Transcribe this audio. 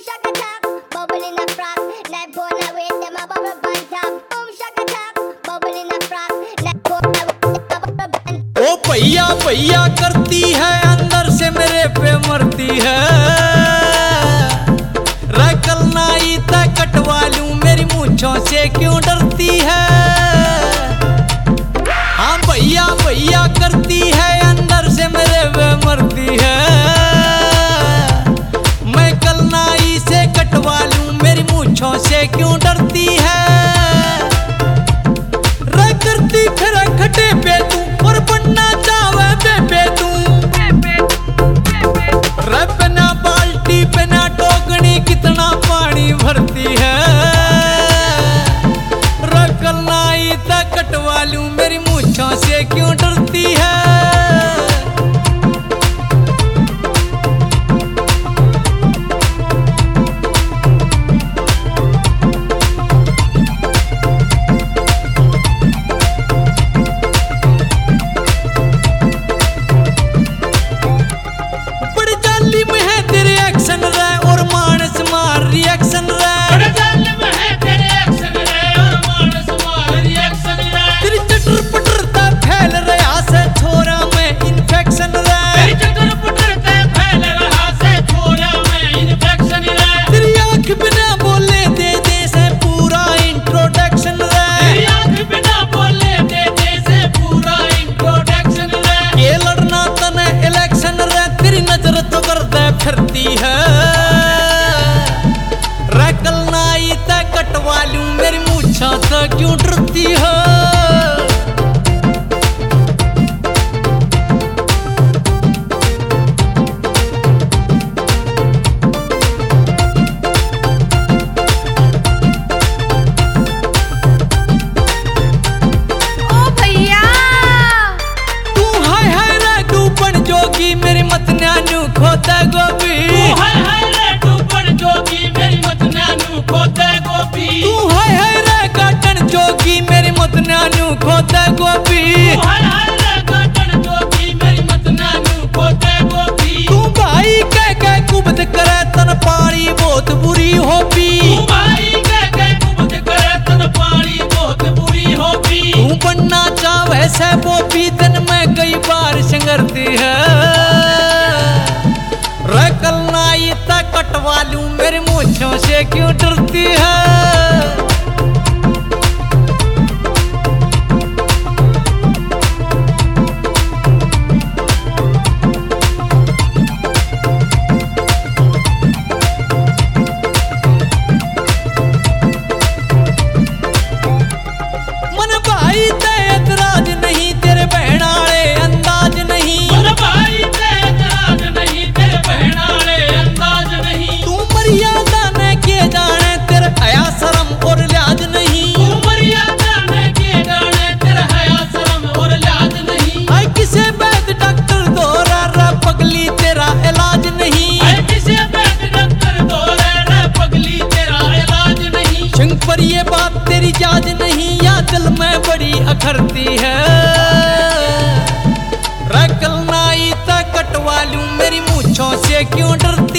shakatak, bubble in a frock, neck on a wait, them a bubble band top. Boom shakatak, bubble in a frock, neck on a wait, them a bubble band. ओ भैया भैया करती है, अंदर से मेरे पे मरती है। रकल नाई तक कटवा लूं, मेरी मूंछों से क्यों डरती है। हाँ भैया भैया करती है, अंदर से मेरे पे मरती है। मैं कल नाई से कटवा लूं, मेरी मूंछों से क्यों डरती है। करती फिर खटे पे तू और बनना चावे बेबे तू। बिना बाल्टी बिना टोकनी कितना पानी भरती है। रकल नाई तक कटवा लूं, मेरी मूंछों से क्यों डरती है। फिरती है रकल नाई तक कटवा लूं, मेरी मूंछों से क्यों डरती है। ओ भैया तू है रे डूबन जोगी, मेरी मत न्यानू खोता गोभी। तू है रे डूबन जोगी, मेरी मत न्यानू खोता गोभी। तू है रे गाटन जोगी, मेरी मत न्यानू खोता गोभी। तू है रे गाटन जोगी, मेरी मत न्यानू खोता गोभी। तू भाई कह कुबद करे तन पानी बहुत बुरी होगी। तू भाई कह कुबद करे तन पानी बहुत बुरी होगी। तू बनना चाहे से बोपी, दिन में कई बार संगरती है। रकल नाई तक कटवा लूं, मेरी मूंछों से क्यों डरती है। मन भाई ते एतराज नहीं, तेरे बहनाले अंदाज नहीं। मन भाई ते एतराज नहीं, तेरे बहनाले अंदाज नहीं। तू मर्यादा ने के जाने, तेरे हया शर्म और लिहाज नहीं। तू मर्यादा ने के जाने, तेरे हया शर्म और लिहाज नहीं। हाय किसे वैद डॉक्टर दौरा रे पगली, तेरा इलाज नहीं। हाय किसे वैद डॉक्टर दौरा रे पगली, तेरा इलाज नहीं। सिंह पर ये बात तेरी जाज नहीं, या दिल में बड़ी अखरती है। रकल नाई तक कटवा लूं, मेरी मूंछों से क्यों डरती